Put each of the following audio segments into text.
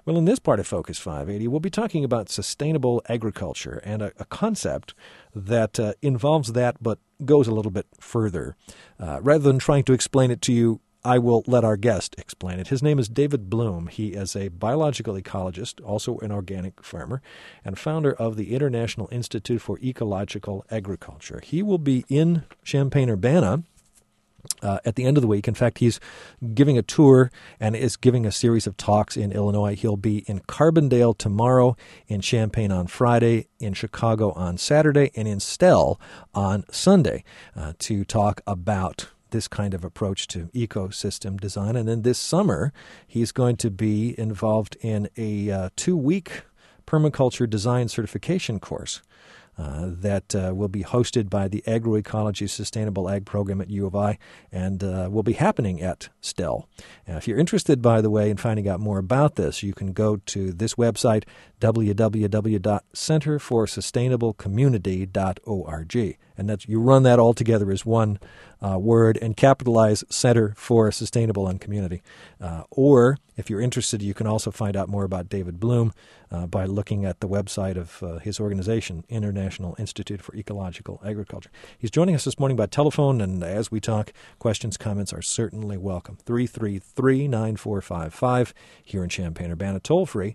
Well, in this part of Focus 580, we'll be talking about sustainable agriculture and a concept that involves that but goes a little bit further. Rather than trying to explain it to you, I will let our guest explain it. His name is David Bloom. He is a biological ecologist, also an organic farmer, and founder of the International Institute for Ecological Agriculture. He will be in Champaign-Urbana at the end of the week. In fact, he's giving a tour and is giving a series of talks in Illinois. He'll be in Carbondale tomorrow, in Champaign on Friday, in Chicago on Saturday, and in Stell on Sunday to talk about this kind of approach to ecosystem design. And then this summer, he's going to be involved in a 2-week permaculture design certification course that will be hosted by the Agroecology Sustainable Ag Program at U of I and will be happening at Stell. If you're interested, by the way, in finding out more about this, you can go to this website, www.centerforsustainablecommunity.org. And that's, you run that all together as one word and capitalize Center for Sustainable and Community. Or if you're interested, you can also find out more about David Bloom by looking at the website of his organization, International Institute for Ecological Agriculture. He's joining us this morning by telephone, and as we talk, questions, comments are certainly welcome. 333-9455 here in Champaign-Urbana, toll-free,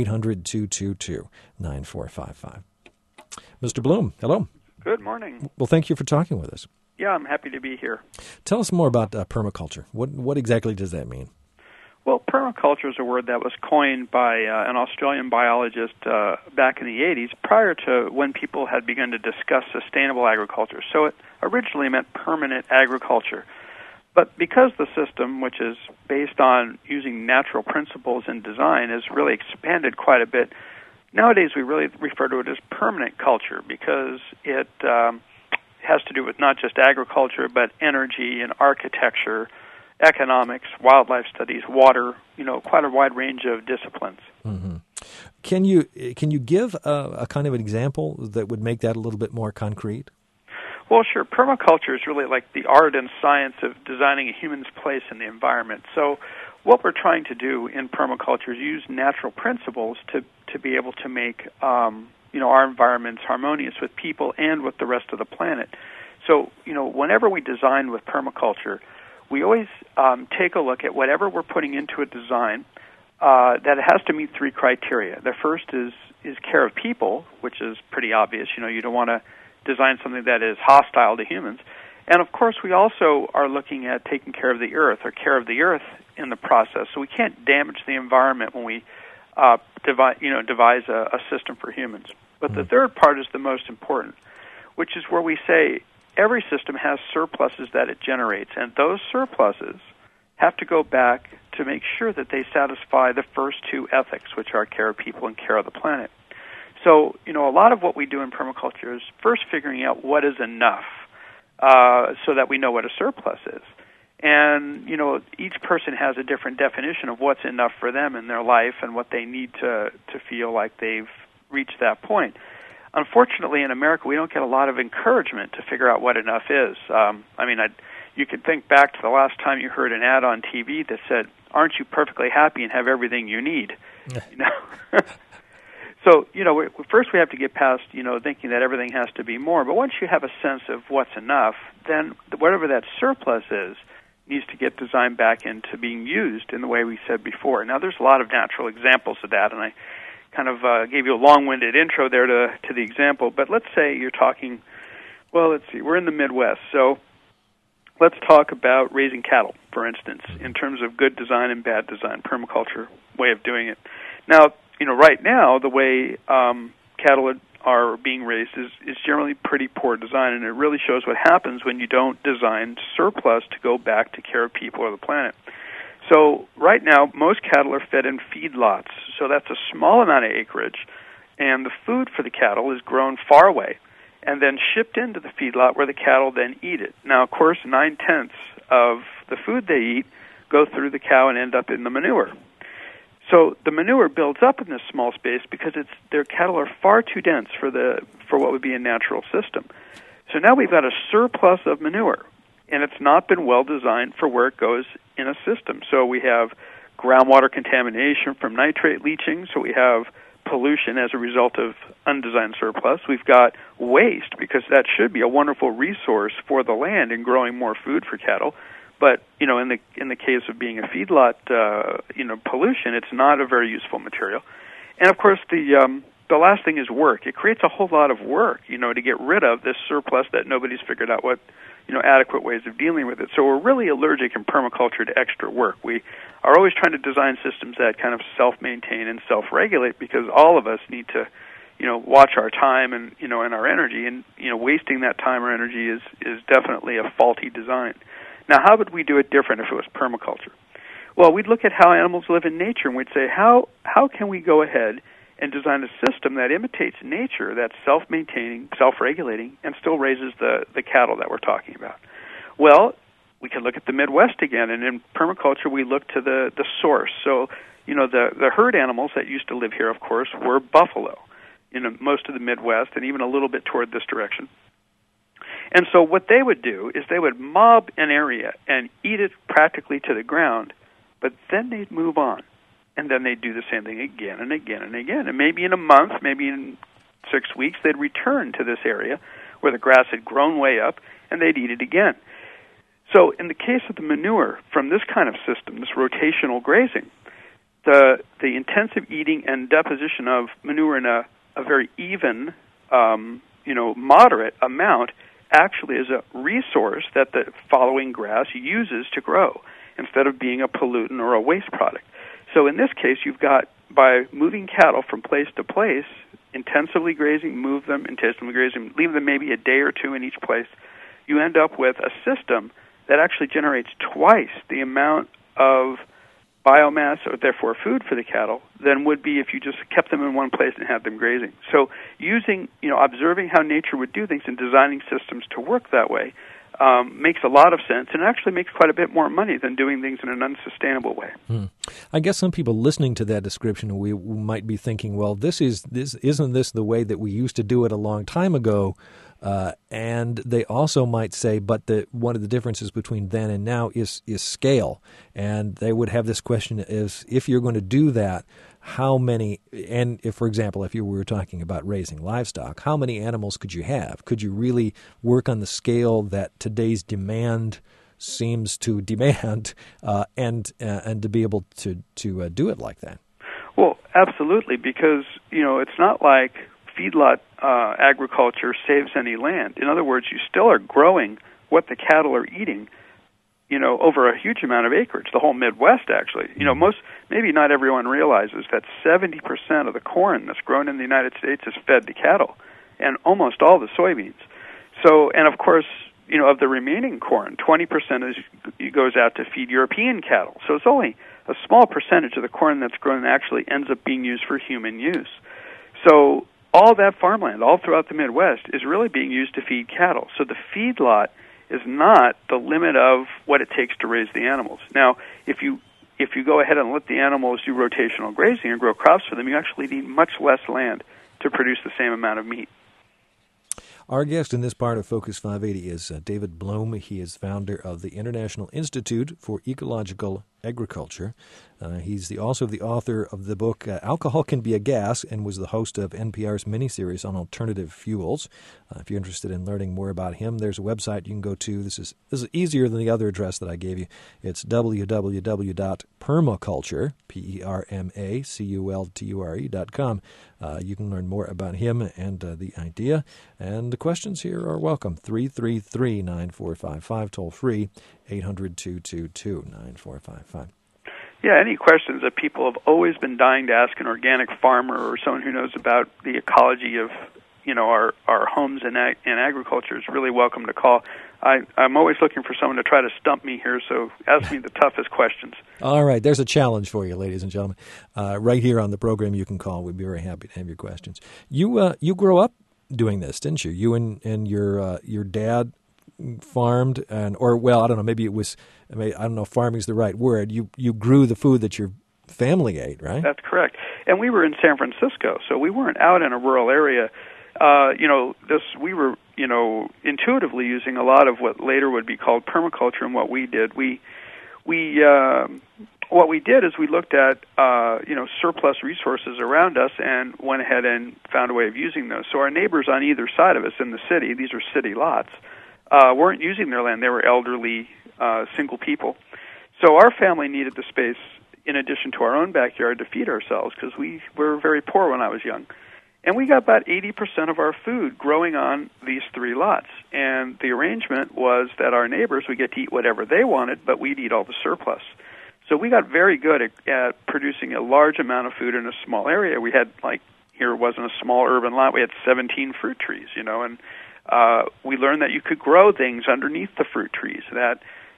800-222-9455. Mr. Bloom, hello. Good morning. Well, thank you for talking with us. Yeah, I'm happy to be here. Tell us more about permaculture. What exactly does that mean? Well, permaculture is a word that was coined by an Australian biologist back in the 80s, prior to when people had begun to discuss sustainable agriculture. So it originally meant permanent agriculture. But because the system, which is based on using natural principles in design, has really expanded quite a bit, nowadays we really refer to it as permanent culture because it has to do with not just agriculture, but energy and architecture, economics, wildlife studies, water, quite a wide range of disciplines. Mm-hmm. Can you give a kind of an example that would make that a little bit more concrete? Well, sure. Permaculture is really like the art and science of designing a human's place in the environment. So what we're trying to do in permaculture is use natural principles to be able to make our environments harmonious with people and with the rest of the planet. So, whenever we design with permaculture, we always take a look at whatever we're putting into a design that it has to meet 3 criteria. The first is care of people, which is pretty obvious. You don't want to design something that is hostile to humans. And, of course, we also are looking at taking care of the earth or care of the earth in the process. So we can't damage the environment when we devise a system for humans. But the third part is the most important, which is where we say every system has surpluses that it generates, and those surpluses have to go back to make sure that they satisfy the first 2 ethics, which are care of people and care of the planet. So, a lot of what we do in permaculture is first figuring out what is enough so that we know what a surplus is. And, each person has a different definition of what's enough for them in their life and what they need to feel like they've reached that point. Unfortunately, in America, we don't get a lot of encouragement to figure out what enough is. You could think back to the last time you heard an ad on TV that said, "Aren't you perfectly happy and have everything you need?" So, first we have to get past, thinking that everything has to be more. But once you have a sense of what's enough, then whatever that surplus is needs to get designed back into being used in the way we said before. Now, there's a lot of natural examples of that, and I kind of gave you a long-winded intro there to the example. But let's say you're talking, we're in the Midwest, so let's talk about raising cattle, for instance, in terms of good design and bad design, permaculture way of doing it. Now, right now, the way cattle are being raised is generally pretty poor design, and it really shows what happens when you don't design surplus to go back to care of people or the planet. So right now, most cattle are fed in feedlots, so that's a small amount of acreage, and the food for the cattle is grown far away and then shipped into the feedlot where the cattle then eat it. Now, of course, 9/10 of the food they eat go through the cow and end up in the manure. So the manure builds up in this small space because their cattle are far too dense for what would be a natural system. So now we've got a surplus of manure, and it's not been well designed for where it goes in a system. So we have groundwater contamination from nitrate leaching, so we have pollution as a result of undesigned surplus. We've got waste, because that should be a wonderful resource for the land in growing more food for cattle. But in the case of being a feedlot, pollution, it's not a very useful material. And of course, the last thing is work. It creates a whole lot of work, to get rid of this surplus that nobody's figured out what adequate ways of dealing with it. So we're really allergic in permaculture to extra work. We are always trying to design systems that kind of self-maintain and self-regulate, because all of us need to, watch our time and our energy, and wasting that time or energy is definitely a faulty design. Now, how would we do it different if it was permaculture? Well, we'd look at how animals live in nature, and we'd say, how can we go ahead and design a system that imitates nature, that's self-maintaining, self-regulating, and still raises the cattle that we're talking about? Well, we can look at the Midwest again, and in permaculture we look to the source. So, the herd animals that used to live here, of course, were buffalo in most of the Midwest, and even a little bit toward this direction. And so what they would do is they would mob an area and eat it practically to the ground, but then they'd move on. And then they'd do the same thing again and again and again. And maybe in a month, maybe in 6 weeks, they'd return to this area where the grass had grown way up, and they'd eat it again. So in the case of the manure from this kind of system, this rotational grazing, the intensive eating and deposition of manure in a very even, moderate amount actually is a resource that the following grass uses to grow, instead of being a pollutant or a waste product. So in this case, you've got, by moving cattle from place to place, intensively grazing, move them, intensively grazing, leave them maybe a day or two in each place, you end up with a system that actually generates twice the amount of biomass, or therefore food for the cattle, than would be if you just kept them in one place and had them grazing. So using, observing how nature would do things and designing systems to work that way makes a lot of sense, and actually makes quite a bit more money than doing things in an unsustainable way. I guess some people listening to that description, we might be thinking, well, isn't this the way that we used to do it a long time ago? And they also might say, but one of the differences between then and now is scale. And they would have this question: is if you're going to do that, how many? And if, for example, if you were talking about raising livestock, how many animals could you have? Could you really work on the scale that today's demand seems to demand, and to be able to do it like that? Well, absolutely, because it's not like feedlot agriculture saves any land. In other words, you still are growing what the cattle are eating, over a huge amount of acreage, the whole Midwest, actually. Maybe not everyone realizes that 70% of the corn that's grown in the United States is fed to cattle, and almost all the soybeans. So, and of course, of the remaining corn, 20% goes out to feed European cattle. So it's only a small percentage of the corn that's grown that actually ends up being used for human use. So all that farmland, all throughout the Midwest, is really being used to feed cattle. So the feedlot is not the limit of what it takes to raise the animals. Now, if you go ahead and let the animals do rotational grazing and grow crops for them, you actually need much less land to produce the same amount of meat. Our guest in this part of Focus 580 is David Blum. He is founder of the International Institute for Ecological Agriculture. He's also the author of the book Alcohol Can Be a Gas, and was the host of NPR's miniseries on alternative fuels. If you're interested in learning more about him, there's a website you can go to. This is easier than the other address that I gave you. It's www.permaculture, permaculture.com. You can learn more about him and the idea. And the questions here are welcome. 333-9455, toll free, 800-222-9455. Yeah, any questions that people have always been dying to ask an organic farmer or someone who knows about the ecology of, our homes and agriculture is really welcome to call. I'm always looking for someone to try to stump me here, so ask me the toughest questions. All right, there's a challenge for you, ladies and gentlemen. Right here on the program you can call. We'd be very happy to have your questions. You grew up doing this, didn't you? You and your dad farmed, I don't know, maybe it was, I don't know if farming is the right word. You grew the food that your family ate, right? That's correct. And we were in San Francisco, so we weren't out in a rural area. We were, intuitively using a lot of what later would be called permaculture, and what we did. We what we did is we looked at surplus resources around us and went ahead and found a way of using those. So our neighbors on either side of us in the city, these are city lots, weren't using their land. They were elderly, single people. So our family needed the space in addition to our own backyard to feed ourselves because we were very poor when I was young. And we got about 80% of our food growing on these 3 lots. And the arrangement was that our neighbors would get to eat whatever they wanted, but we'd eat all the surplus. So we got very good at producing a large amount of food in a small area. We had, here it wasn't a small urban lot, we had 17 fruit trees, and we learned that you could grow things underneath the fruit trees, that,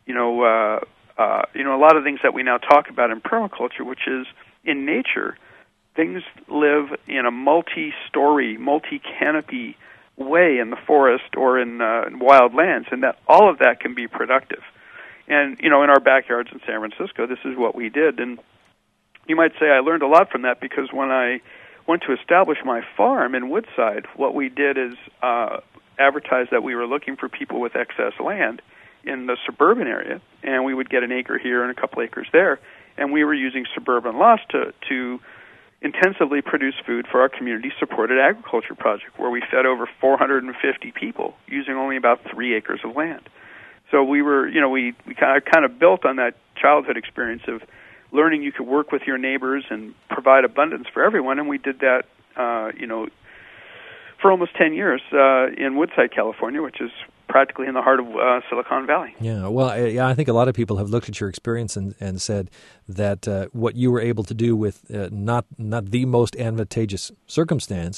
a lot of things that we now talk about in permaculture, which is in nature, things live in a multi-story, multi-canopy way in the forest or in wild lands, and that all of that can be productive. And, in our backyards in San Francisco, this is what we did. And you might say I learned a lot from that because when I went to establish my farm in Woodside, what we did is advertise that we were looking for people with excess land in the suburban area, and we would get an acre here and a couple acres there, and we were using suburban lots to intensively produce food for our community-supported agriculture project, where we fed over 450 people using only about 3 acres of land. So we were, we kind of built on that childhood experience of learning you could work with your neighbors and provide abundance for everyone, and we did that, for almost 10 years in Woodside, California, which is practically in the heart of Silicon Valley. Yeah, well, I think a lot of people have looked at your experience and said that what you were able to do with not the most advantageous circumstance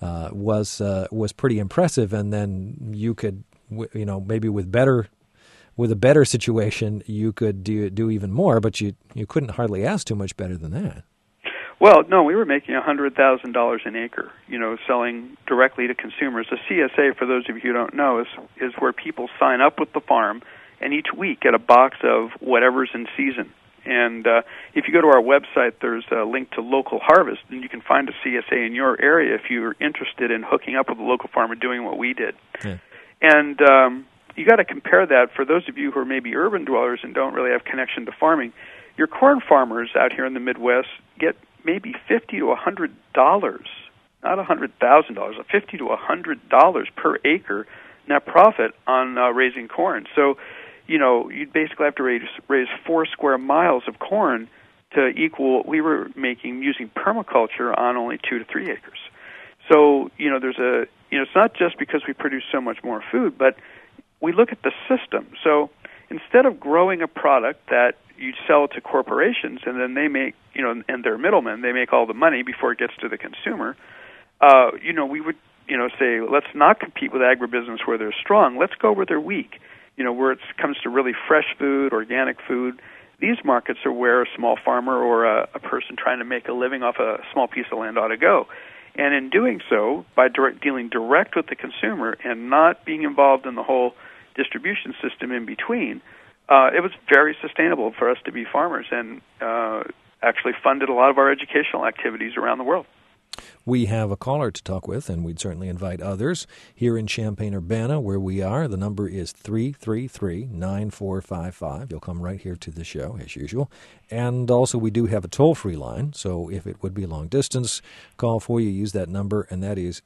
was pretty impressive, and then you could, maybe with a better situation, you could do even more, but you couldn't hardly ask too much better than that. Well, no, we were making $100,000 an acre, selling directly to consumers. A CSA, for those of you who don't know, is where people sign up with the farm and each week get a box of whatever's in season. And if you go to our website, there's a link to Local Harvest, and you can find a CSA in your area if you're interested in hooking up with a local farmer doing what we did. Yeah. And you got to compare that for those of you who are maybe urban dwellers and don't really have connection to farming. Your corn farmers out here in the Midwest get maybe $50 to $100, not $100,000, $50 to $100 per acre net profit on raising corn. So, you'd basically have to raise 4 square miles of corn to equal what we were making using permaculture on only 2 to 3 acres. So, it's not just because we produce so much more food, but we look at the system. So instead of growing a product that you sell to corporations and then they make, and they're middlemen, they make all the money before it gets to the consumer, we would, say, let's not compete with agribusiness where they're strong. Let's go where they're weak. Where it comes to really fresh food, organic food, these markets are where a small farmer or a person trying to make a living off a small piece of land ought to go. And in doing so, by dealing direct with the consumer and not being involved in the whole distribution system in between, it was very sustainable for us to be farmers and actually funded a lot of our educational activities around the world. We have a caller to talk with, and we'd certainly invite others here in Champaign-Urbana, where we are. The number is 333-9455. You'll come right here to the show, as usual. And also, we do have a toll-free line, so if it would be long distance call for you, use that number, and that is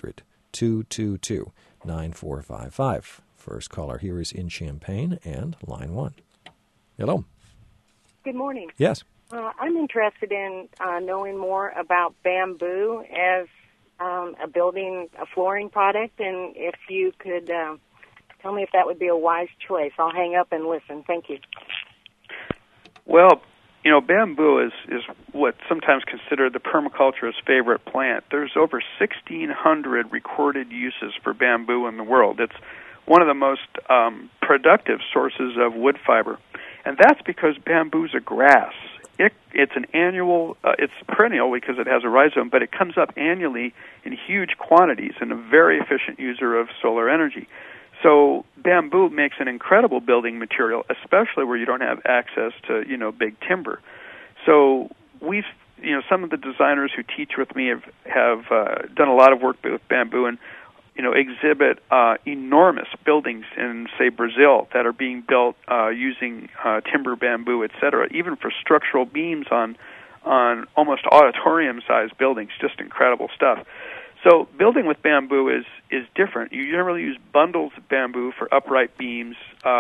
800-222-9455. First caller here is in Champaign, and line 1. Hello. Good morning. Yes. I'm interested in knowing more about bamboo as a flooring product, and if you could tell me if that would be a wise choice. I'll hang up and listen. Thank you. Well, bamboo is what's sometimes considered the permaculturist's favorite plant. There's over 1,600 recorded uses for bamboo in the world. It's one of the most productive sources of wood fiber, and that's because bamboo's a grass. It's an annual, it's perennial because it has a rhizome, but it comes up annually in huge quantities and a very efficient user of solar energy. So bamboo makes an incredible building material, especially where you don't have access to, big timber. So we've, some of the designers who teach with me have done a lot of work with bamboo, and, exhibit enormous buildings in, say, Brazil that are being built using timber, bamboo, etc. Even for structural beams on almost auditorium-sized buildings, just incredible stuff. So building with bamboo is different. You generally use bundles of bamboo for upright beams.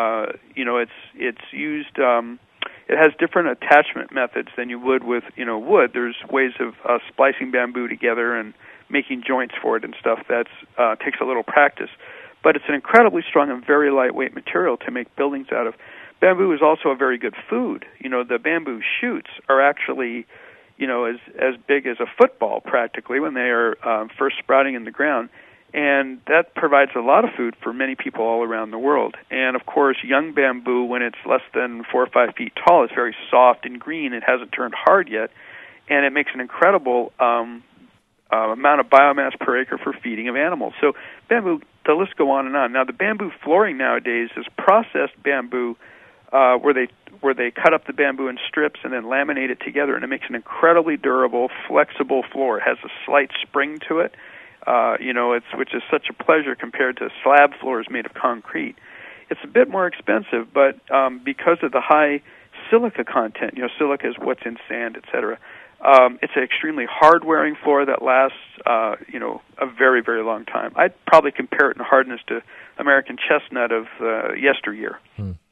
It's used. It has different attachment methods than you would with wood. There's ways of splicing bamboo together and making joints for it and stuff. That takes a little practice, but it's an incredibly strong and very lightweight material to make buildings out of. Bamboo is also a very good food. The bamboo shoots are actually as big as a football practically when they are first sprouting in the ground, and that provides a lot of food for many people all around the world. And of course, young bamboo, when it's less than 4 or 5 feet tall, is very soft and green. It hasn't turned hard yet, and it makes an incredible amount of biomass per acre for feeding of animals. So bamboo, the list go on and on. Now, the bamboo flooring nowadays is processed bamboo, where they cut up the bamboo in strips and then laminate it together, and it makes an incredibly durable, flexible floor. It has a slight spring to it, which is such a pleasure compared to slab floors made of concrete. It's a bit more expensive, but because of the high silica content, silica is what's in sand, etc. It's an extremely hard-wearing floor that lasts, a very, very long time. I'd probably compare it in hardness to American chestnut of yesteryear.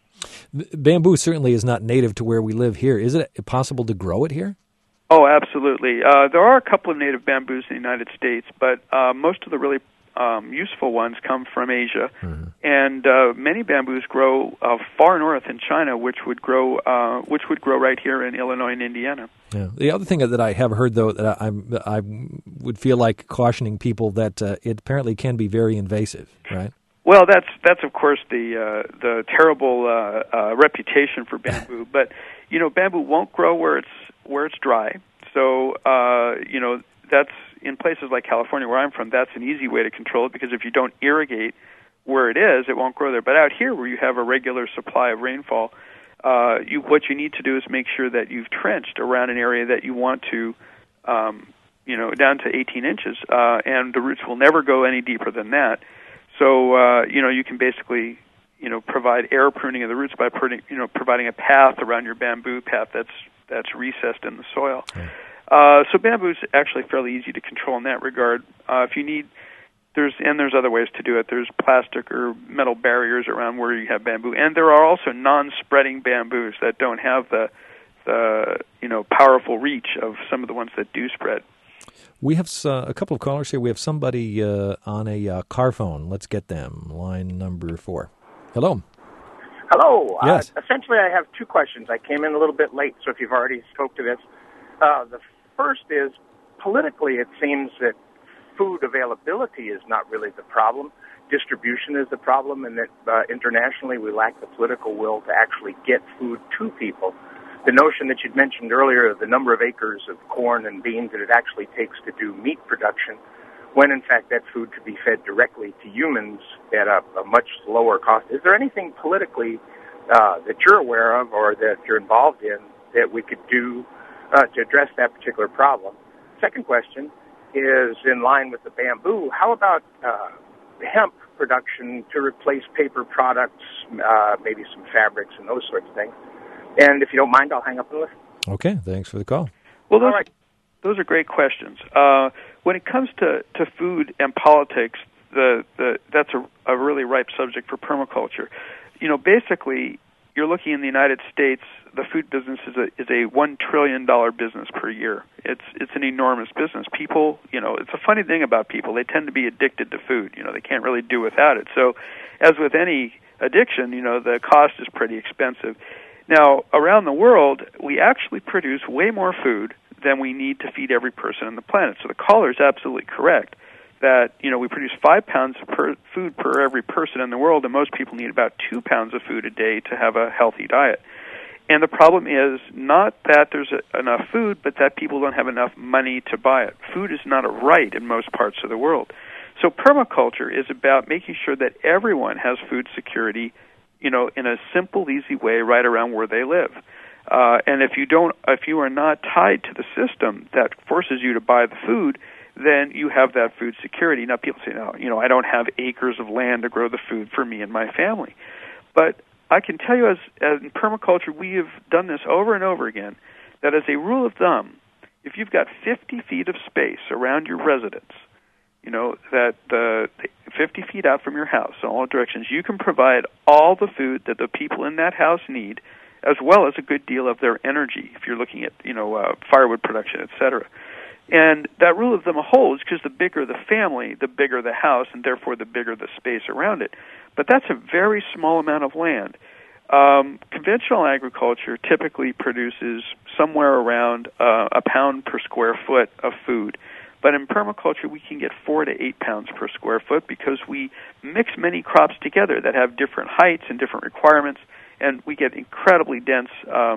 Bamboo certainly is not native to where we live here. Is it possible to grow it here? Oh, absolutely. There are a couple of native bamboos in the United States, but most of the really useful ones come from Asia. Mm-hmm. And many bamboos grow far north in China, which would grow right here in Illinois and Indiana. Yeah. The other thing that I have heard, though, that I would feel like cautioning people that it apparently can be very invasive, right? Well, that's of course the terrible reputation for bamboo. But bamboo won't grow where it's dry. So that's in places like California, where I'm from. That's an easy way to control it, because if you don't irrigate where it is, it won't grow there. But out here, where you have a regular supply of rainfall, what you need to do is make sure that you've trenched around an area that you want to, down to 18 inches, and the roots will never go any deeper than that. So, you can basically, provide air pruning of the roots by providing a path around your bamboo path that's recessed in the soil. So bamboo is actually fairly easy to control in that regard. If you need, there's other ways to do it. There's plastic or metal barriers around where you have bamboo, and there are also non-spreading bamboos that don't have the powerful reach of some of the ones that do spread. We have a couple of callers here. We have somebody on a car phone. Let's get them. Line number 4. Hello. Hello. Yes. Essentially, I have 2 questions. I came in a little bit late, so if you've already spoke to this. The first is, politically, it seems that food availability is not really the problem. Distribution is the problem, and that internationally we lack the political will to actually get food to people. The notion that you'd mentioned earlier of the number of acres of corn and beans that it actually takes to do meat production, when in fact that food could be fed directly to humans at a much lower cost. Is there anything politically that you're aware of or that you're involved in that we could do to address that particular problem? Second question is in line with the bamboo. How about hemp production to replace paper products, maybe some fabrics and those sorts of things? And if you don't mind, I'll hang up and listen. Okay, thanks for the call. Well, those are great questions. When it comes to food and politics, that's a really ripe subject for permaculture. Basically, you're looking in the United States, the food business is a $1 trillion business per year. It's an enormous business. People, it's a funny thing about people. They tend to be addicted to food. They can't really do without it. So, as with any addiction, the cost is pretty expensive. Now, around the world, we actually produce way more food than we need to feed every person on the planet. So the caller is absolutely correct that, we produce 5 pounds of food per every person in the world, and most people need about 2 pounds of food a day to have a healthy diet. And the problem is not that there's enough food, but that people don't have enough money to buy it. Food is not a right in most parts of the world. So permaculture is about making sure that everyone has food security, in a simple, easy way right around where they live. And if you are not tied to the system that forces you to buy the food, then you have that food security. Now, people say, no, I don't have acres of land to grow the food for me and my family. But I can tell you, as in permaculture, we have done this over and over again, that as a rule of thumb, if you've got 50 feet of space around your residence, that the 50 feet out from your house in all directions, you can provide all the food that the people in that house need, as well as a good deal of their energy, if you're looking at, firewood production, et cetera. And that rule of thumb holds because the bigger the family, the bigger the house, and therefore the bigger the space around it. But that's a very small amount of land. Conventional agriculture typically produces somewhere around a pound per square foot of food. But in permaculture, we can get 4 to 8 pounds per square foot because we mix many crops together that have different heights and different requirements, and we get incredibly dense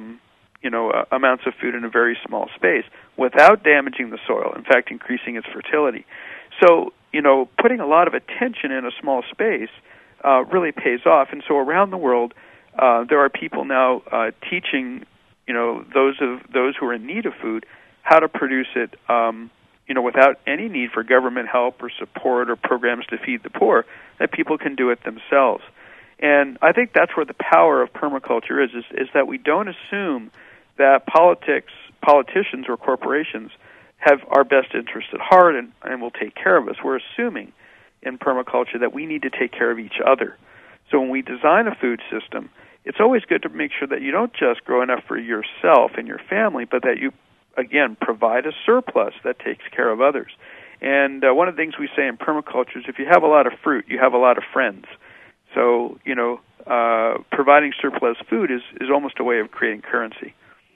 amounts of food in a very small space without damaging the soil, in fact, increasing its fertility. So, putting a lot of attention in a small space really pays off. And so around the world, there are people now teaching, those who are in need of food how to produce it, without any need for government help or support or programs to feed the poor, that people can do it themselves. And I think that's where the power of permaculture is that we don't assume that politicians or corporations have our best interest at heart and will take care of us. We're assuming in permaculture that we need to take care of each other. So when we design a food system, it's always good to make sure that you don't just grow enough for yourself and your family, but that you, again, provide a surplus that takes care of others. And one of the things we say in permaculture is if you have a lot of fruit, you have a lot of friends. So, providing surplus food is almost a way of creating currency.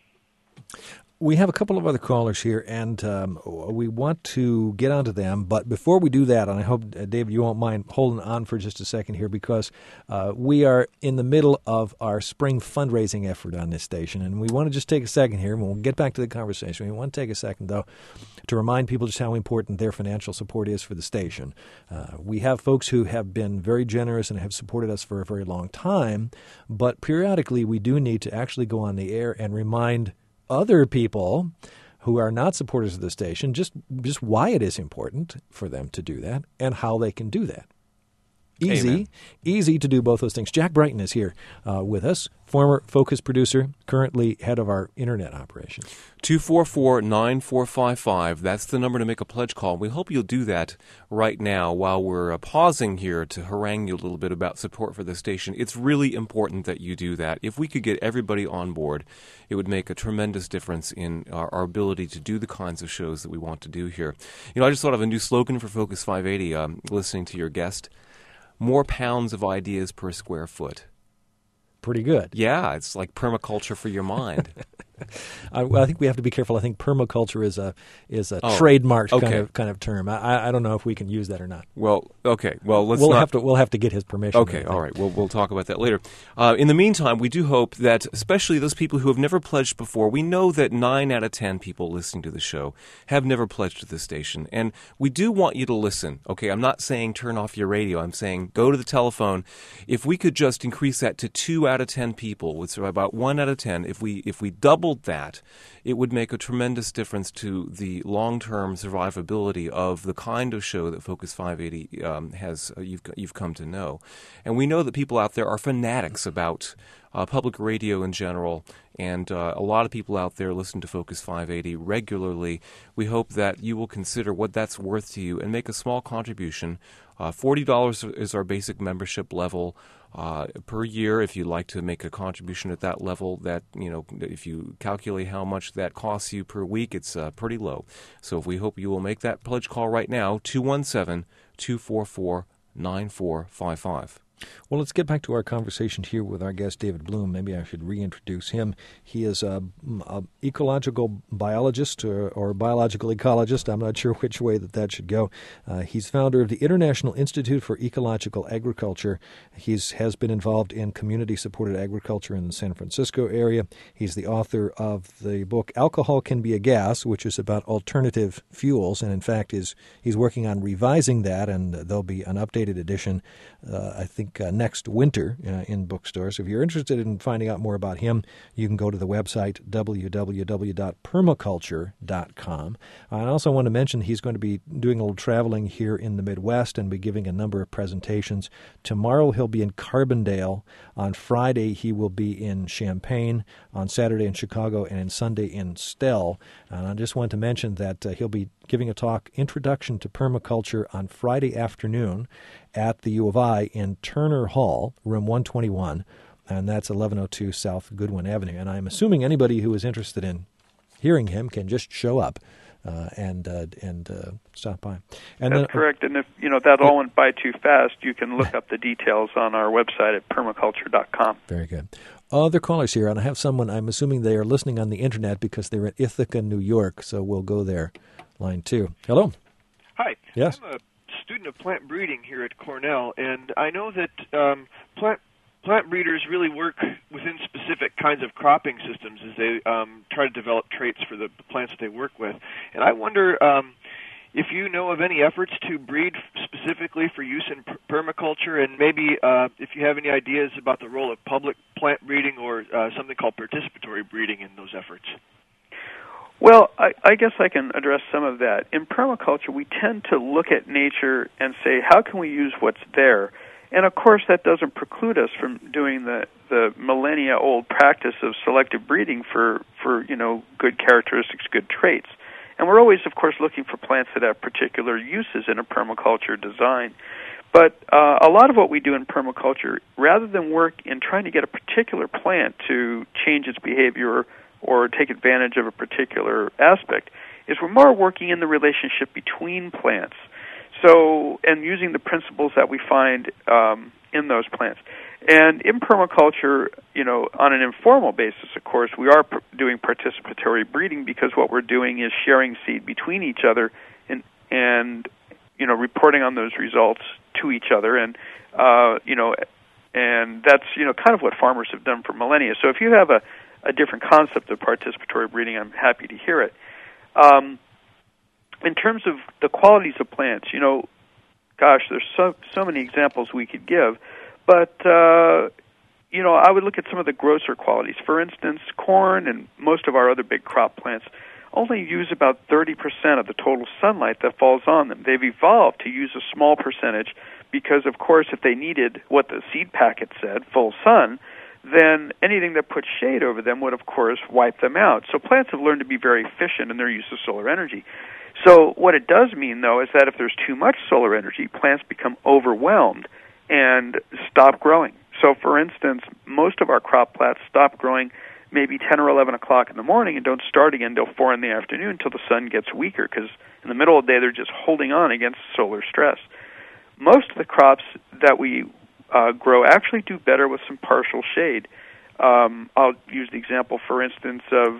We have a couple of other callers here, and we want to get onto them. But before we do that, and I hope, David, you won't mind holding on for just a second here, because we are in the middle of our spring fundraising effort on this station, and we want to just take a second here, and we'll get back to the conversation. We want to take a second, though, to remind people just how important their financial support is for the station. We have folks who have been very generous and have supported us for a very long time, but periodically we do need to actually go on the air and remind other people who are not supporters of the station just why it is important for them to do that and how they can do that. Easy to do both those things. Jack Brighton is here with us, former Focus producer, currently head of our internet operations. 244-9455. That's the number to make a pledge call. We hope you'll do that right now while we're pausing here to harangue you a little bit about support for the station. It's really important that you do that. If we could get everybody on board, it would make a tremendous difference in our ability to do the kinds of shows that we want to do here. I just thought of a new slogan for Focus 580, listening to your guest. More pounds of ideas per square foot. Pretty good. Yeah, it's like permaculture for your mind. I think we have to be careful. I think permaculture is a trademarked kind of term. I don't know if we can use that or not. Well, okay. Well, we'll have to get his permission. Okay, all right. We'll talk about that later. In the meantime, we do hope that, especially those people who have never pledged before, we know that 9 out of 10 people listening to the show have never pledged to the station, and we do want you to listen. Okay, I'm not saying turn off your radio. I'm saying go to the telephone. If we could just increase that to 2 out of 10 people, which is about 1 out of 10, if we doubled that, it would make a tremendous difference to the long-term survivability of the kind of show that Focus 580 has. You've come to know, and we know that people out there are fanatics about public radio in general, and a lot of people out there listen to Focus 580 regularly. We hope that you will consider what that's worth to you and make a small contribution. $40 is our basic membership level per year. If you'd like to make a contribution at that level, that if you calculate how much that costs you per week, it's pretty low. So we hope you will make that pledge call right now, 217-244-9455. Well, let's get back to our conversation here with our guest, David Bloom. Maybe I should reintroduce him. He is an ecological biologist or biological ecologist. I'm not sure which way that should go. He's founder of the International Institute for Ecological Agriculture. He has been involved in community-supported agriculture in the San Francisco area. He's the author of the book Alcohol Can Be a Gas, which is about alternative fuels. And, in fact, he's working on revising that, and there'll be an updated edition, I think, think, next winter in bookstores. If you're interested in finding out more about him, you can go to the website www.permaculture.com. I also want to mention he's going to be doing a little traveling here in the Midwest and be giving a number of presentations. Tomorrow he'll be in Carbondale. On Friday he will be in Champaign. On Saturday in Chicago, and on Sunday in Stell. And I just want to mention that he'll be giving a talk, Introduction to Permaculture, on Friday afternoon at the U of I in Turner Hall, room 121, and that's 1102 South Goodwin Avenue. And I'm assuming anybody who is interested in hearing him can just show up and stop by. And that's correct. And if that all went by too fast, you can look up the details on our website at permaculture.com. Very good. Other callers here, and I have someone, I'm assuming they are listening on the internet because they're in Ithaca, New York, so we'll go there. Line 2. Hello. Hi. Yes. I'm a student of plant breeding here at Cornell, and I know that plant breeders really work within specific kinds of cropping systems as they try to develop traits for the plants that they work with. And I wonder if you know of any efforts to breed specifically for use in permaculture, and maybe if you have any ideas about the role of public plant breeding or something called participatory breeding in those efforts. Well, I guess I can address some of that. In permaculture, we tend to look at nature and say, how can we use what's there? And, of course, that doesn't preclude us from doing the millennia-old practice of selective breeding for good characteristics, good traits. And we're always, of course, looking for plants that have particular uses in a permaculture design. But a lot of what we do in permaculture, rather than work in trying to get a particular plant to change its behavior or take advantage of a particular aspect, is we're more working in the relationship between plants. So, and using the principles that we find in those plants. And in permaculture, on an informal basis, of course, we are doing participatory breeding because what we're doing is sharing seed between each other and reporting on those results to each other. And, and that's, kind of what farmers have done for millennia. So if you have a different concept of participatory breeding, I'm happy to hear it. In terms of the qualities of plants, there's so many examples we could give, but I would look at some of the grosser qualities. For instance, corn and most of our other big crop plants only use about 30% of the total sunlight that falls on them. They've evolved to use a small percentage because, of course, if they needed what the seed packet said, full sun, then anything that puts shade over them would, of course, wipe them out. So plants have learned to be very efficient in their use of solar energy. So what it does mean, though, is that if there's too much solar energy, plants become overwhelmed and stop growing. So, for instance, most of our crop plants stop growing maybe 10 or 11 o'clock in the morning and don't start again until 4 in the afternoon until the sun gets weaker, because in the middle of the day they're just holding on against solar stress. Most of the crops that we grow actually do better with some partial shade. I'll use the example, for instance, of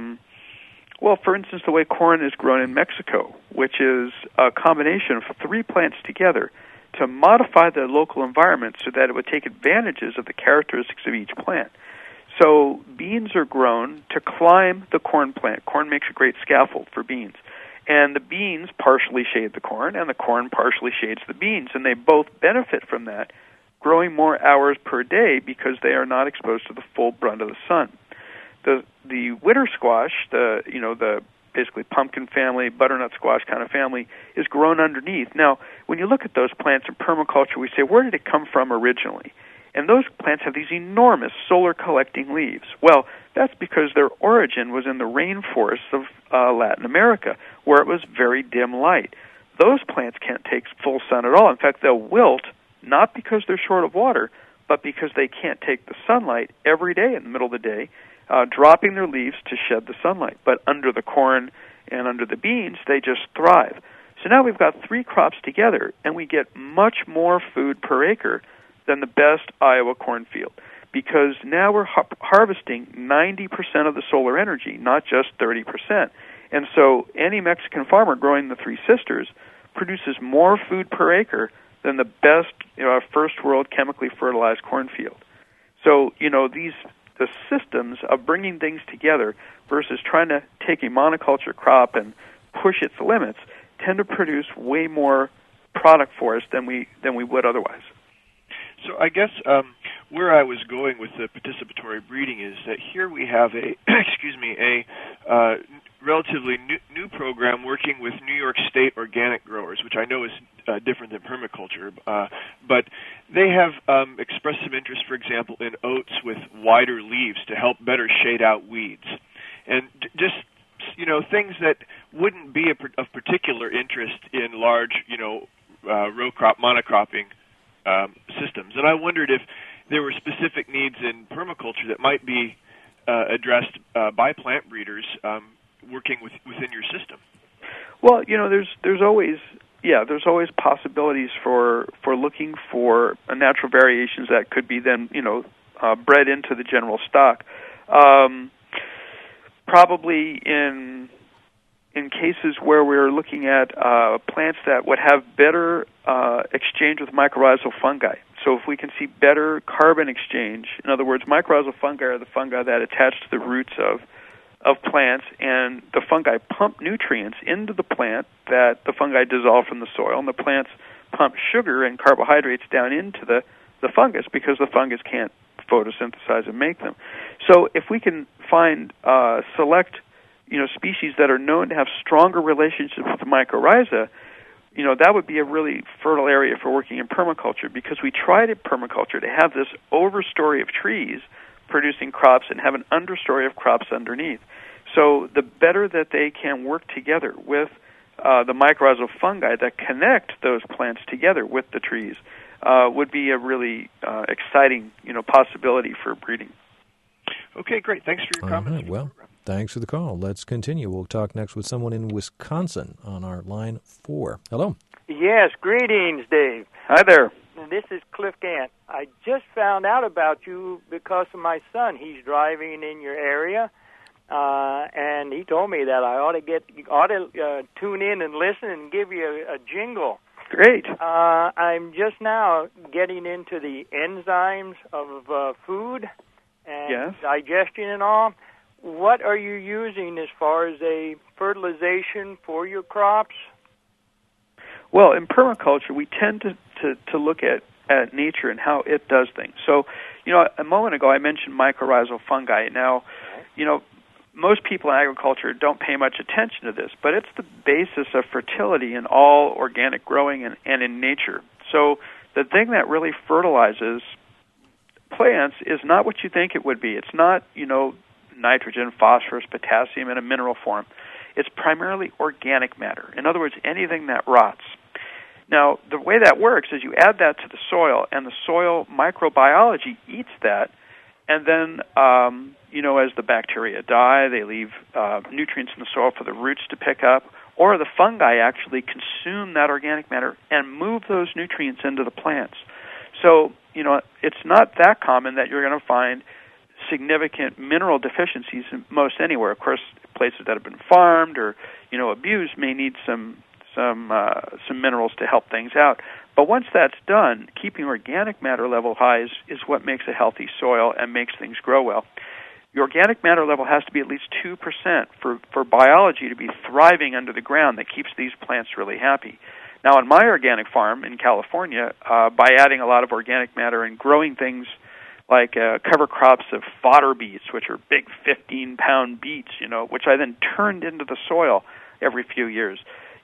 the way corn is grown in Mexico, which is a combination of 3 plants together to modify the local environment so that it would take advantages of the characteristics of each plant. So beans are grown to climb the corn plant. Corn makes a great scaffold for beans. And the beans partially shade the corn, and the corn partially shades the beans, and they both benefit from that, growing more hours per day because they are not exposed to the full brunt of the sun. The winter squash, the basically pumpkin family, butternut squash kind of family, is grown underneath. Now, when you look at those plants in permaculture, we say, where did it come from originally? And those plants have these enormous solar-collecting leaves. Well, that's because their origin was in the rainforests of Latin America, where it was very dim light. Those plants can't take full sun at all. In fact, they'll wilt, not because they're short of water, but because they can't take the sunlight every day in the middle of the day, dropping their leaves to shed the sunlight. But under the corn and under the beans, they just thrive. So now we've got 3 crops together, and we get much more food per acre than the best Iowa cornfield, because now we're harvesting 90% of the solar energy, not just 30%. And so any Mexican farmer growing the Three Sisters produces more food per acre than the best first world chemically fertilized cornfield. So, the systems of bringing things together versus trying to take a monoculture crop and push its limits tend to produce way more product for us than we would otherwise. So I guess where I was going with the participatory breeding is that here we have a relatively new program working with New York State organic growers, which I know is different than permaculture, but they have expressed some interest, for example, in oats with wider leaves to help better shade out weeds, and just things that wouldn't be of particular interest in large row crop monocropping systems. And I wondered if there were specific needs in permaculture that might be addressed by plant breeders working within your system. Well, there's always possibilities for looking for natural variations that could be then bred into the general stock. Probably in cases where we're looking at plants that would have better exchange with mycorrhizal fungi. So if we can see better carbon exchange, in other words, mycorrhizal fungi are the fungi that attach to the roots of plants, and the fungi pump nutrients into the plant that the fungi dissolve from the soil, and the plants pump sugar and carbohydrates down into the fungus because the fungus can't photosynthesize and make them. So if we can find select species that are known to have stronger relationships with the mycorrhiza, that would be a really fertile area for working in permaculture, because we tried in permaculture to have this overstory of trees producing crops and have an understory of crops underneath. So the better that they can work together with the mycorrhizal fungi that connect those plants together with the trees would be a really exciting possibility for breeding. Okay, great. Thanks for your comments. Right, well, thanks for the call. Let's continue. We'll talk next with someone in Wisconsin on our line 4. Hello. Yes, greetings, Dave. Hi there. This is Cliff Gant. I just found out about you because of my son. He's driving in your area, and he told me that I ought to tune in and listen and give you a jingle. Great. I'm just now getting into the enzymes of food and digestion and all. What are you using as far as a fertilization for your crops? Well, in permaculture, we tend to look at nature and how it does things. So, a moment ago I mentioned mycorrhizal fungi. Now, most people in agriculture don't pay much attention to this, but it's the basis of fertility in all organic growing and in nature. So the thing that really fertilizes plants is not what you think it would be. It's not, nitrogen, phosphorus, potassium in a mineral form. It's primarily organic matter. In other words, anything that rots. Now, the way that works is you add that to the soil, and the soil microbiology eats that, and then, as the bacteria die, they leave nutrients in the soil for the roots to pick up, or the fungi actually consume that organic matter and move those nutrients into the plants. So, it's not that common that you're going to find significant mineral deficiencies in most anywhere. Of course, places that have been farmed or, abused may need some minerals to help things out. But once that's done, keeping organic matter level high is what makes a healthy soil and makes things grow well. The organic matter level has to be at least 2% for biology to be thriving under the ground that keeps these plants really happy. Now, on my organic farm in California, by adding a lot of organic matter and growing things like cover crops of fodder beets, which are big 15-pound beets, which I then turned into the soil every few years.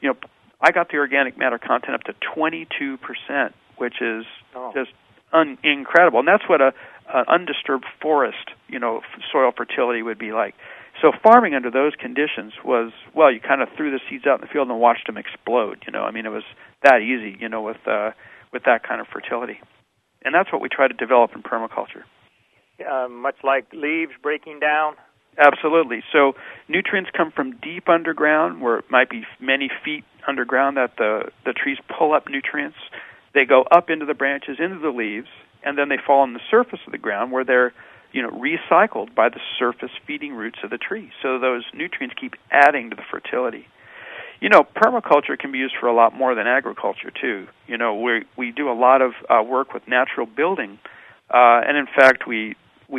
I got the organic matter content up to 22%, which is just incredible. And that's what an undisturbed forest, soil fertility would be like. So farming under those conditions was, you kind of threw the seeds out in the field and watched them explode. It was that easy, with that kind of fertility. And that's what we try to develop in permaculture. Much like leaves breaking down? Absolutely. So nutrients come from deep underground, where it might be many feet underground that the trees pull up nutrients. They go up into the branches, into the leaves, and then they fall on the surface of the ground where they're recycled by the surface feeding roots of the tree. So those nutrients keep adding to the fertility. Permaculture can be used for a lot more than agriculture, too. We do a lot of work with natural building, and in fact, we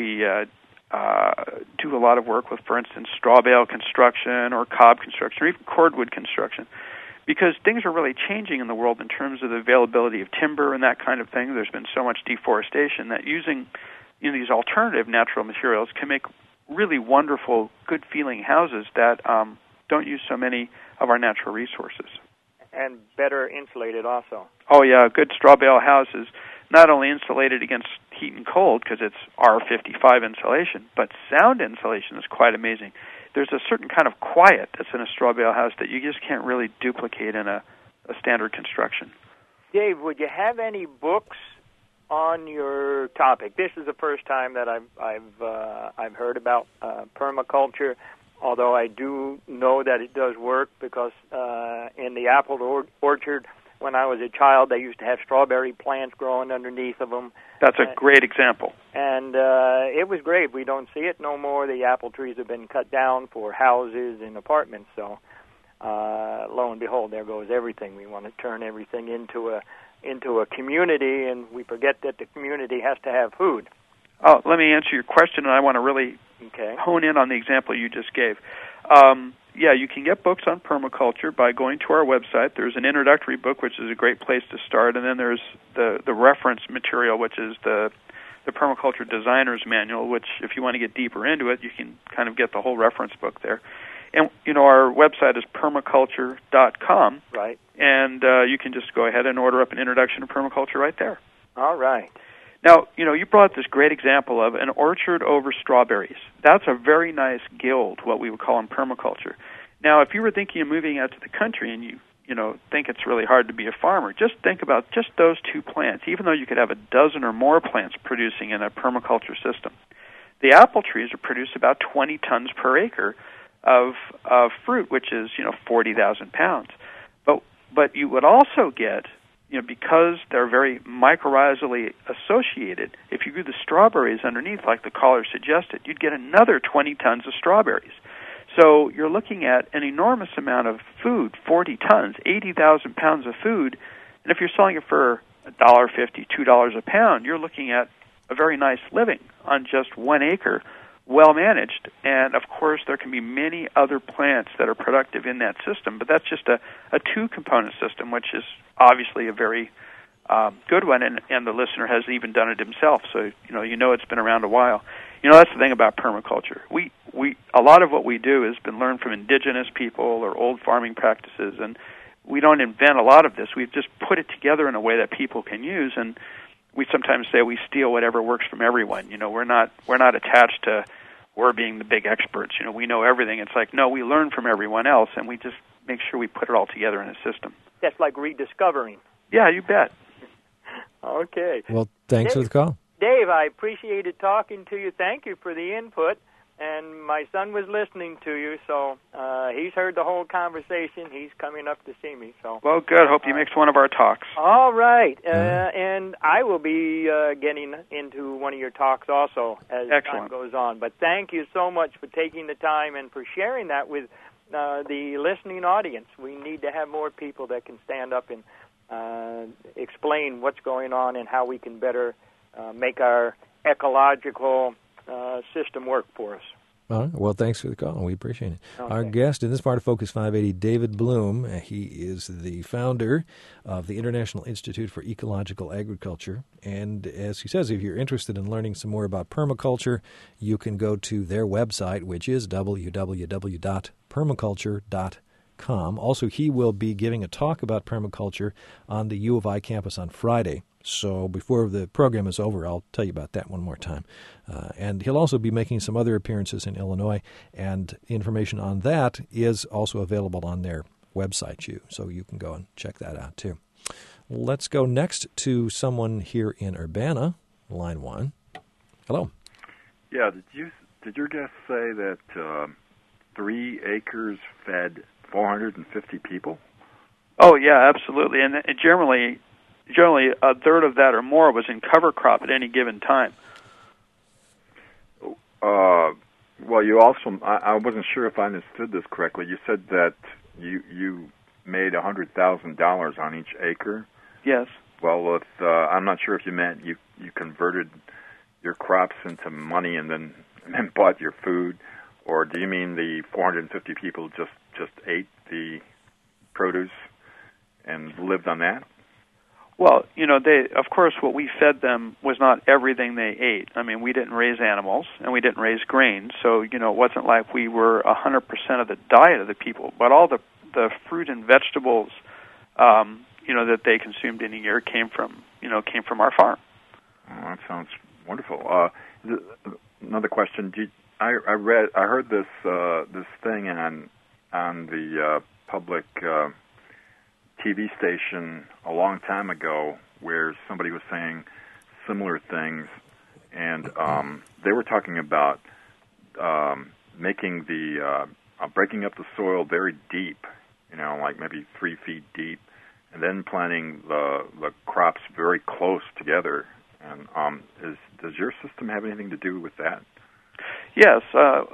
do a lot of work with, for instance, straw bale construction or cob construction or even cordwood construction, because things are really changing in the world in terms of the availability of timber and that kind of thing. There's been so much deforestation that using these alternative natural materials can make really wonderful, good-feeling houses that don't use so many of our natural resources. And better insulated also. Oh, yeah, good straw bale house is not only insulated against heat and cold because it's R55 insulation, but sound insulation is quite amazing. There's a certain kind of quiet that's in a straw bale house that you just can't really duplicate in a standard construction. Dave, would you have any books on your topic? This is the first time that I've heard about permaculture, although I do know that it does work because in the apple orchard when I was a child, they used to have strawberry plants growing underneath of them. That's a great example. And it was great. We don't see it no more. The apple trees have been cut down for houses and apartments. So lo and behold, there goes everything. We want to turn everything into a community, and we forget that the community has to have food. Oh, let me answer your question, and I want to really hone in on the example you just gave. Yeah, you can get books on permaculture by going to our website. There's an introductory book, which is a great place to start, and then there's the reference material, which is the Permaculture Designer's Manual, which, if you want to get deeper into it, you can kind of get the whole reference book there. And, our website is permaculture.com. Right. And you can just go ahead and order up an introduction to permaculture right there. All right. Now, you brought up this great example of an orchard over strawberries. That's a very nice guild, what we would call in permaculture. Now, if you were thinking of moving out to the country and you think it's really hard to be a farmer, just think about just those two plants, even though you could have a dozen or more plants producing in a permaculture system. The apple trees are produce about 20 tons per acre of fruit, which is, 40,000 pounds. But you would also get, because they're very mycorrhizally associated, if you grew the strawberries underneath, like the caller suggested, you'd get another 20 tons of strawberries. So you're looking at an enormous amount of food, 40 tons, 80,000 pounds of food, and if you're selling it for $1.50, $2 a pound, you're looking at a very nice living on just 1 acre, well managed. And of course, there can be many other plants that are productive in that system, but that's just a two-component system, which is obviously a very good one, and the listener has even done it himself, so it's been around a while. That's the thing about permaculture. We a lot of what we do has been learned from indigenous people or old farming practices, and we don't invent a lot of this. We've just put it together in a way that people can use, and we sometimes say we steal whatever works from everyone. We're not attached to we're being the big experts. We know everything. It's like, no, we learn from everyone else, and we just make sure we put it all together in a system. That's like rediscovering. Yeah, you bet. Okay. Well, thanks for the call. Dave, I appreciated talking to you. Thank you for the input. And my son was listening to you, so he's heard the whole conversation. He's coming up to see me. So. Well, good. Hope you mix one of our talks. All right. And I will be getting into one of your talks also as time goes on. But thank you so much for taking the time and for sharing that with the listening audience. We need to have more people that can stand up and explain what's going on and how we can better make our ecological system work for us. All right. Well, thanks for the call. We appreciate it. Okay. Our guest in this part of Focus 580, David Bloom. He is the founder of the International Institute for Ecological Agriculture. And as he says, if you're interested in learning some more about permaculture, you can go to their website, which is www.permaculture.com. Also, he will be giving a talk about permaculture on the U of I campus on Friday. So before the program is over, I'll tell you about that one more time. And he'll also be making some other appearances in Illinois, and information on that is also available on their website, so you can go and check that out too. Let's go next to someone here in Urbana, line 1. Hello. Yeah, did your guest say that 3 acres fed 450 people? Oh, yeah, absolutely. And generally a third of that or more was in cover crop at any given time. Well, you also, I wasn't sure if I understood this correctly. You said that you made $100,000 on each acre. Yes. Well, I'm not sure if you meant you converted your crops into money and then bought your food, or do you mean the 450 people just ate the produce? and lived on that? Well, of course, what we fed them was not everything they ate. I mean, we didn't raise animals, and we didn't raise grains, so, it wasn't like we were 100% of the diet of the people. But all the fruit and vegetables, that they consumed in a year came from our farm. Oh, that sounds wonderful. Another question. I heard this thing on the public TV station a long time ago where somebody was saying similar things, and they were talking about making breaking up the soil very deep, like maybe 3 feet deep, and then planting the crops very close together. And does your system have anything to do with that? Yes,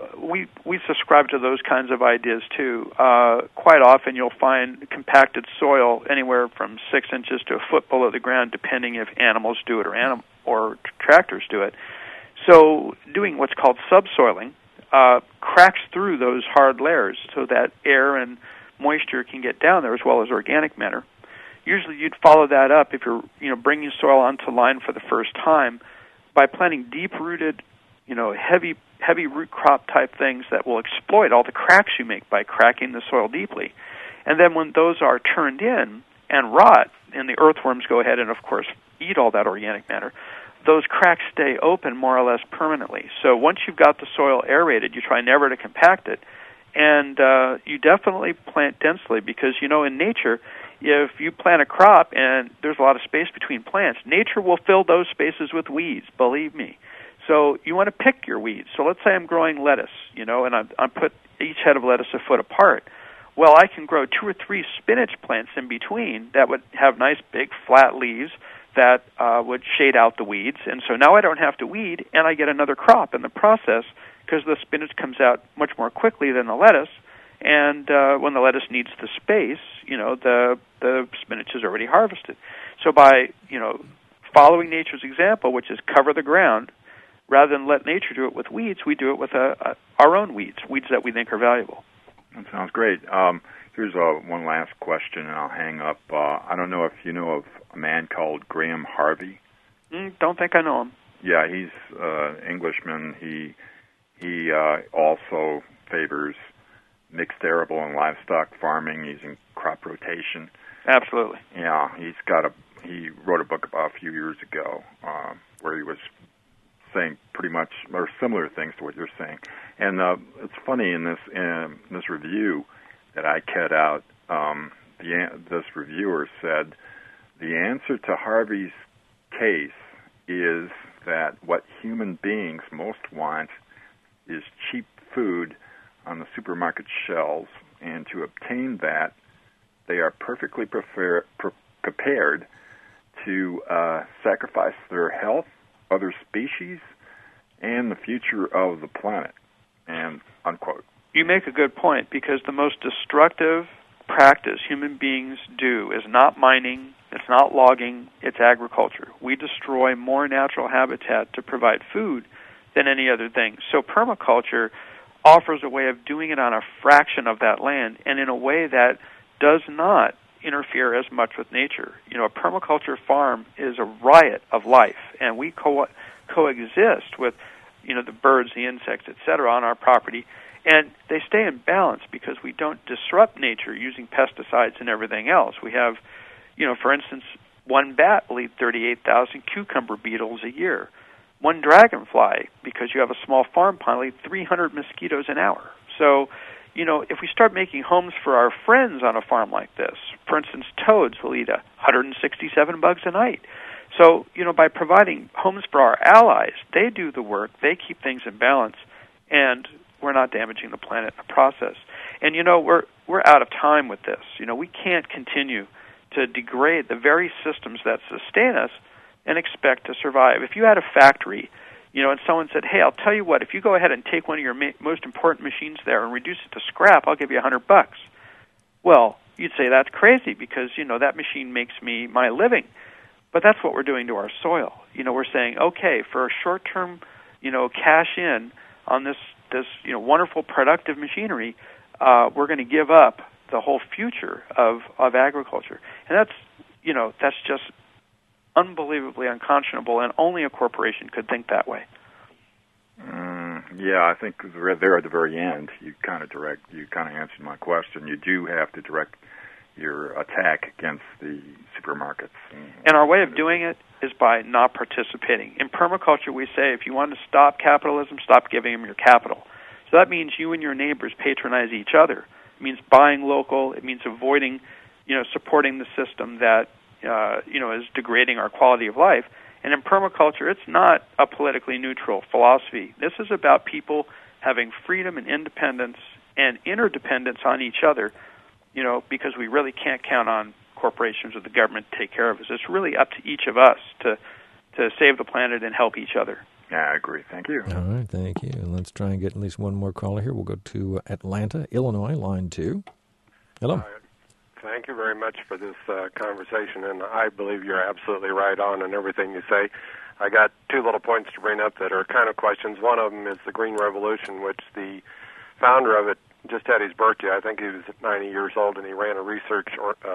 we subscribe to those kinds of ideas too. Quite often you'll find compacted soil anywhere from 6 inches to a foot below the ground, depending if animals do it or tractors do it. So doing what's called subsoiling cracks through those hard layers so that air and moisture can get down there as well as organic matter. Usually you'd follow that up if you're bringing soil onto line for the first time by planting deep-rooted, heavy root crop type things that will exploit all the cracks you make by cracking the soil deeply. And then when those are turned in and rot, and the earthworms go ahead and, of course, eat all that organic matter, those cracks stay open more or less permanently. So once you've got the soil aerated, you try never to compact it, and you definitely plant densely because, in nature, if you plant a crop and there's a lot of space between plants, nature will fill those spaces with weeds, believe me. So you want to pick your weeds. So let's say I'm growing lettuce, and I put each head of lettuce a foot apart. Well, I can grow 2 or 3 spinach plants in between that would have nice big flat leaves that would shade out the weeds. And so now I don't have to weed, and I get another crop in the process because the spinach comes out much more quickly than the lettuce. And when the lettuce needs the space, the spinach is already harvested. So by, following nature's example, which is cover the ground, rather than let nature do it with weeds, we do it with our own weeds that we think are valuable. That sounds great. Here's one last question, and I'll hang up. I don't know if you know of a man called Graham Harvey. Don't think I know him. Yeah, he's Englishman. He also favors mixed arable and livestock farming using crop rotation. Absolutely. Yeah, he wrote a book about a few years ago where he was saying pretty much or similar things to what you're saying. And it's funny in this review that I cut out. This reviewer said the answer to Harvey's case is that what human beings most want is cheap food on the supermarket shelves, and to obtain that, they are perfectly prepared to sacrifice their health, other species, and the future of the planet, and unquote. You make a good point, because the most destructive practice human beings do is not mining, it's not logging, it's agriculture. We destroy more natural habitat to provide food than any other thing. So permaculture offers a way of doing it on a fraction of that land and in a way that does not interfere as much with nature. A permaculture farm is a riot of life, and we coexist with, the birds, the insects, etc. on our property, and they stay in balance because we don't disrupt nature using pesticides and everything else. We have, for instance, one bat will eat 38,000 cucumber beetles a year. One dragonfly, because you have a small farm pond, will eat 300 mosquitoes an hour. So, if we start making homes for our friends on a farm like this, for instance, toads will eat 167 bugs a night. So, by providing homes for our allies, they do the work, they keep things in balance, and we're not damaging the planet in the process. And, we're out of time with this. We can't continue to degrade the very systems that sustain us and expect to survive. If you had a factory, and someone said, hey, I'll tell you what, if you go ahead and take one of your most important machines there and reduce it to scrap, I'll give you $100. Well, you'd say that's crazy because, that machine makes me my living. But that's what we're doing to our soil. We're saying, okay, for a short-term, cash in on this wonderful productive machinery, we're going to give up the whole future of agriculture. And that's just unbelievably unconscionable, and only a corporation could think that way. Yeah, I think there at the very end, you kind of answered my question. You do have to direct your attack against the supermarkets. And our way of doing it is by not participating. In permaculture, we say if you want to stop capitalism, stop giving them your capital. So that means you and your neighbors patronize each other. It means buying local. It means avoiding, supporting the system that, is degrading our quality of life. And in permaculture, it's not a politically neutral philosophy. This is about people having freedom and independence and interdependence on each other, because we really can't count on corporations or the government to take care of us. It's really up to each of us to save the planet and help each other. Yeah, I agree. Thank you. All right, thank you. Let's try and get at least one more caller here. We'll go to Atlanta, Illinois, line 2. Hello. Thank you very much for this conversation, and I believe you're absolutely right on in everything you say. I got two little points to bring up that are kind of questions. One of them is the Green Revolution, which the founder of it just had his birthday. I think he was 90 years old, and he ran a research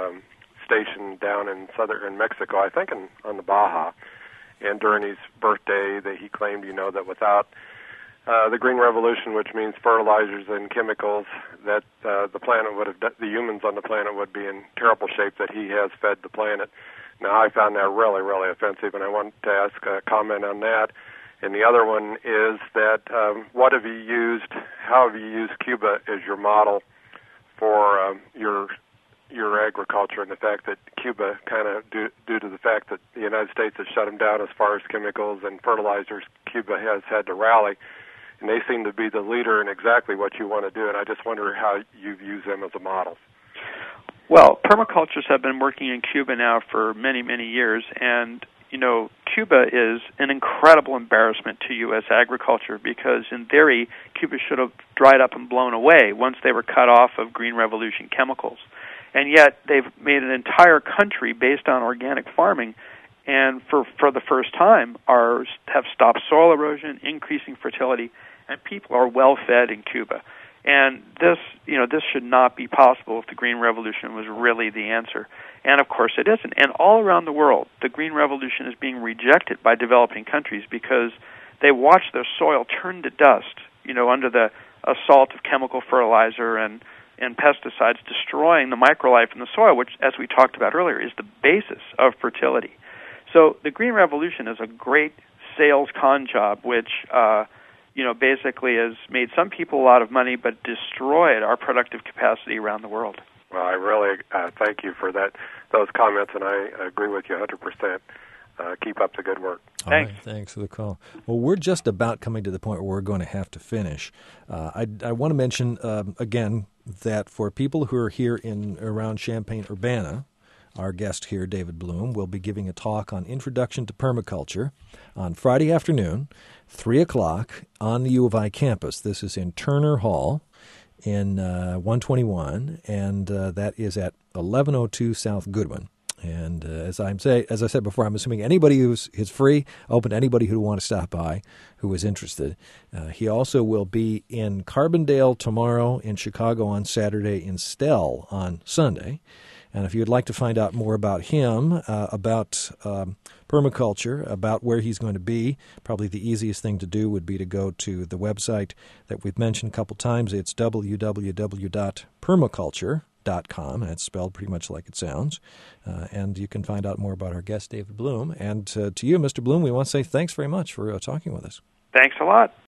station down in southern Mexico, I think on the Baja. And during his birthday, he claimed, that without the Green Revolution, which means fertilizers and chemicals, that the humans on the planet would be in terrible shape, that he has fed the planet. Now, I found that really, really offensive, and I wanted to ask a comment on that. And the other one is that how have you used Cuba as your model for your agriculture, and the fact that Cuba kind of, due to the fact that the United States has shut them down as far as chemicals and fertilizers, Cuba has had to rally, and they seem to be the leader in exactly what you want to do, and I just wonder how you've used them as a model. Well, permaculturists have been working in Cuba now for many, many years, and Cuba is an incredible embarrassment to U.S. agriculture because, in theory, Cuba should have dried up and blown away once they were cut off of Green Revolution chemicals. And yet they've made an entire country based on organic farming, and for the first time have stopped soil erosion, increasing fertility, and people are well fed in Cuba. And this should not be possible if the Green Revolution was really the answer. And of course it isn't. And all around the world, the Green Revolution is being rejected by developing countries because they watch their soil turn to dust, under the assault of chemical fertilizer and pesticides, destroying the microlife in the soil, which, as we talked about earlier, is the basis of fertility. So the Green Revolution is a great sales con job, which basically has made some people a lot of money, but destroyed our productive capacity around the world. Well, I really thank you for those comments, and I agree with you 100%. Keep up the good work. Thanks. All right, thanks for the call. Well, we're just about coming to the point where we're going to have to finish. I want to mention, again, that for people who are here around Champaign-Urbana, our guest here, David Bloom, will be giving a talk on Introduction to Permaculture on Friday afternoon, 3 o'clock, on the U of I campus. This is in Turner Hall in 121, and that is at 1102 South Goodwin. And as I said before, I'm assuming anybody is free, open to anybody who want to stop by who is interested. He also will be in Carbondale tomorrow, in Chicago on Saturday, in Stell on Sunday. And if you'd like to find out more about him, about permaculture, about where he's going to be, probably the easiest thing to do would be to go to the website that we've mentioned a couple times. It's www.permaculture.com. That's spelled pretty much like it sounds. And you can find out more about our guest, David Bloom. And to you, Mr. Bloom, we want to say thanks very much for talking with us. Thanks a lot.